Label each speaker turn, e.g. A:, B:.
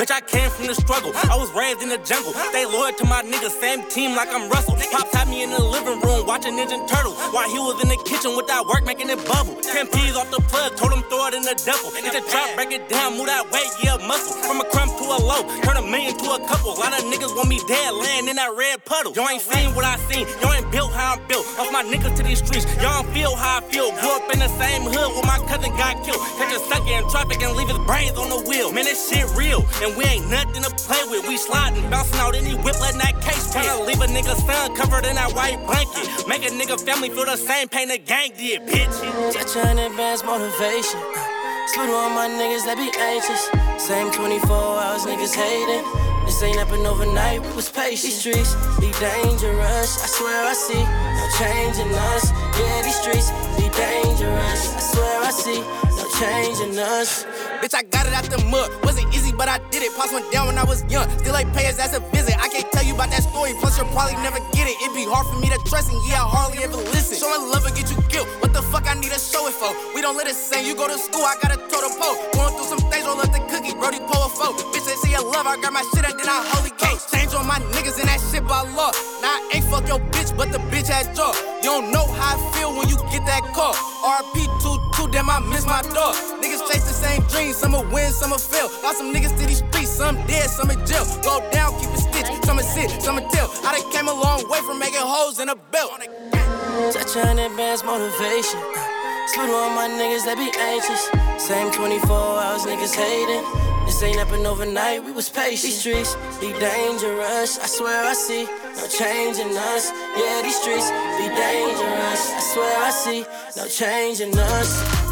A: Bitch, I came from the struggle. I was raised in the jungle. Stay loyal to my niggas, same team like I'm Russell. Pops had me in the living room watching Ninja Turtle while he was in the kitchen with that work making it bubble. 10 P's off the plug, told him throw it in the duffel. Hit the drop, break it down, move that weight, yeah, muscle. From a crumb to a low, turn a million to a couple. A lot of niggas want me dead, laying in that red puddle. Y'all ain't seen what I seen, y'all ain't built how I'm built. Off my niggas to these streets, y'all don't feel how I feel. Grew up in the same hood where my cousin got killed. Catch a sucker in traffic and leave his brains on the wheel. Man, this shit real, and we ain't nothing to play with. We sliding, bouncing out any whip, letting that case tryna leave a nigga son covered in that white blanket. Make a nigga family feel the same pain the gang did, bitch.
B: Just trying to advance motivation. Salute to all my niggas that be anxious. Same 24 hours, niggas hating. This ain't happen overnight, we was patient. These streets be dangerous, I swear I see no change in us. Yeah, these streets be dangerous, I swear I see no change in us.
C: Bitch, I got it out the mud. Wasn't easy, but I did it. Pops went down when I was young. Still ain't pay us as a visit. I can't tell you about that story. Plus, you'll probably never get it. It'd be hard for me to trust, and yeah, I hardly ever listen. Showing love will get you guilt. What the fuck I need to show it for? We don't let it sing. You go to school, I got a total pole. Going through some things, roll up the cookie. Brody pull a foe. Bitch, they say I love. I got my shit and then I holy cake. Change on my niggas and that shit by law. Now I ain't fuck your bitch, but the bitch has jaw. You don't know how I feel when you get that call. RP 2-2, damn, I miss my dog. Niggas chase the same dreams. Some will win, some will fail. Lost some niggas to these streets. Some dead, some in jail. Go down, keep it stitched. Some will sit, some will tell. I done came a long way from making holes in a belt.
B: Just trying to advance motivation. Salute to all my niggas that be anxious. Same 24 hours, niggas hating. This ain't happen overnight, we was patient. These streets be dangerous, I swear I see no change in us. Yeah, these streets be dangerous, I swear I see no change in us.